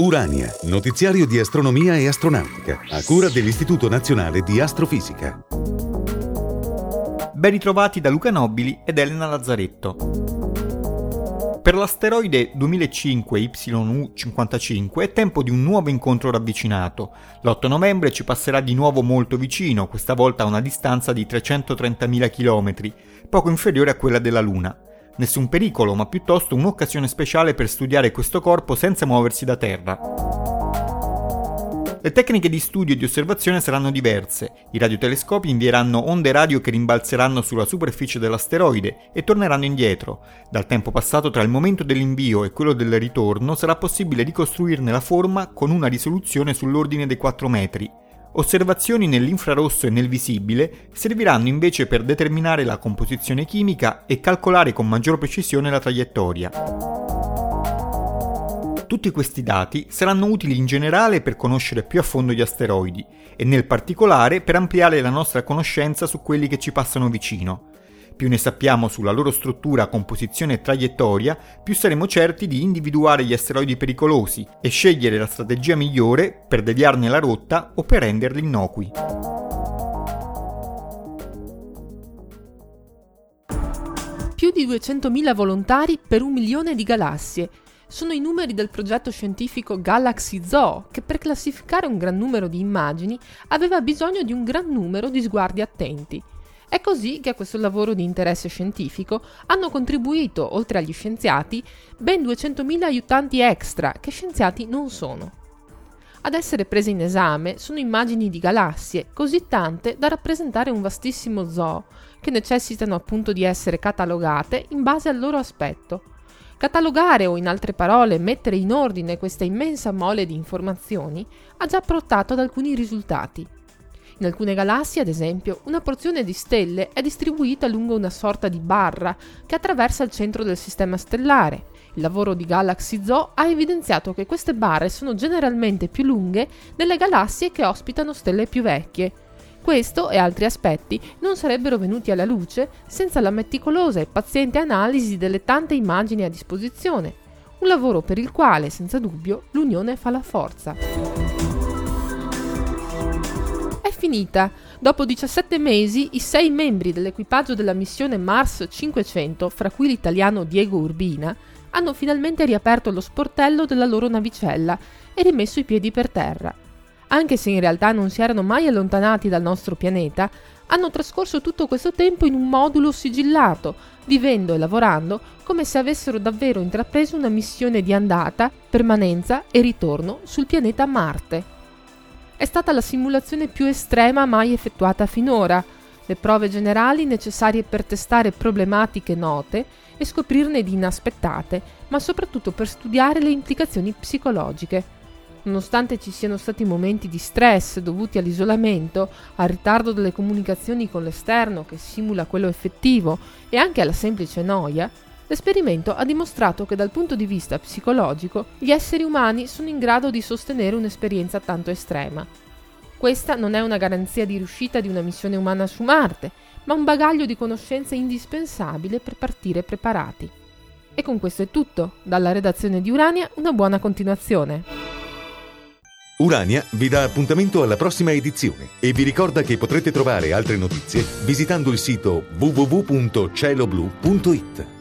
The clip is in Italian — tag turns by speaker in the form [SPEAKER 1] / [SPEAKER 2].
[SPEAKER 1] Urania, notiziario di astronomia e astronautica, a cura dell'Istituto Nazionale di Astrofisica.
[SPEAKER 2] Ben ritrovati da Luca Nobili ed Elena Lazzaretto. Per l'asteroide 2005 YU-55 è tempo di un nuovo incontro ravvicinato. L'8 novembre ci passerà di nuovo molto vicino, questa volta a una distanza di 330.000 km, poco inferiore a quella della Luna. Nessun pericolo, ma piuttosto un'occasione speciale per studiare questo corpo senza muoversi da Terra. Le tecniche di studio e di osservazione saranno diverse. I radiotelescopi invieranno onde radio che rimbalzeranno sulla superficie dell'asteroide e torneranno indietro. Dal tempo passato tra il momento dell'invio e quello del ritorno sarà possibile ricostruirne la forma con una risoluzione sull'ordine dei 4 metri. Osservazioni nell'infrarosso e nel visibile serviranno invece per determinare la composizione chimica e calcolare con maggior precisione la traiettoria. Tutti questi dati saranno utili in generale per conoscere più a fondo gli asteroidi e nel particolare per ampliare la nostra conoscenza su quelli che ci passano vicino. Più ne sappiamo sulla loro struttura, composizione e traiettoria, più saremo certi di individuare gli asteroidi pericolosi e scegliere la strategia migliore per deviarne la rotta o per renderli innocui.
[SPEAKER 3] Più di 200.000 volontari per 1 milione di galassie. Sono i numeri del progetto scientifico Galaxy Zoo, che per classificare un gran numero di immagini aveva bisogno di un gran numero di sguardi attenti. È così che a questo lavoro di interesse scientifico hanno contribuito, oltre agli scienziati, ben 200.000 aiutanti extra, che scienziati non sono. Ad essere prese in esame sono immagini di galassie, così tante da rappresentare un vastissimo zoo, che necessitano appunto di essere catalogate in base al loro aspetto. Catalogare o, in altre parole, mettere in ordine questa immensa mole di informazioni ha già portato ad alcuni risultati. In alcune galassie, ad esempio, una porzione di stelle è distribuita lungo una sorta di barra che attraversa il centro del sistema stellare. Il lavoro di Galaxy Zoo ha evidenziato che queste barre sono generalmente più lunghe delle galassie che ospitano stelle più vecchie. Questo e altri aspetti non sarebbero venuti alla luce senza la meticolosa e paziente analisi delle tante immagini a disposizione, un lavoro per il quale, senza dubbio, l'unione fa la forza. È finita. Dopo 17 mesi, i 6 membri dell'equipaggio della missione Mars 500, fra cui l'italiano Diego Urbina, hanno finalmente riaperto lo sportello della loro navicella e rimesso i piedi per terra. Anche se in realtà non si erano mai allontanati dal nostro pianeta, hanno trascorso tutto questo tempo in un modulo sigillato, vivendo e lavorando come se avessero davvero intrapreso una missione di andata, permanenza e ritorno sul pianeta Marte. È stata la simulazione più estrema mai effettuata finora, le prove generali necessarie per testare problematiche note e scoprirne di inaspettate, ma soprattutto per studiare le implicazioni psicologiche. Nonostante ci siano stati momenti di stress dovuti all'isolamento, al ritardo delle comunicazioni con l'esterno che simula quello effettivo e anche alla semplice noia, l'esperimento ha dimostrato che dal punto di vista psicologico gli esseri umani sono in grado di sostenere un'esperienza tanto estrema. Questa non è una garanzia di riuscita di una missione umana su Marte, ma un bagaglio di conoscenze indispensabile per partire preparati. E con questo è tutto. Dalla redazione di Urania una buona continuazione.
[SPEAKER 1] Urania vi dà appuntamento alla prossima edizione e vi ricorda che potrete trovare altre notizie visitando il sito www.cieloblu.it.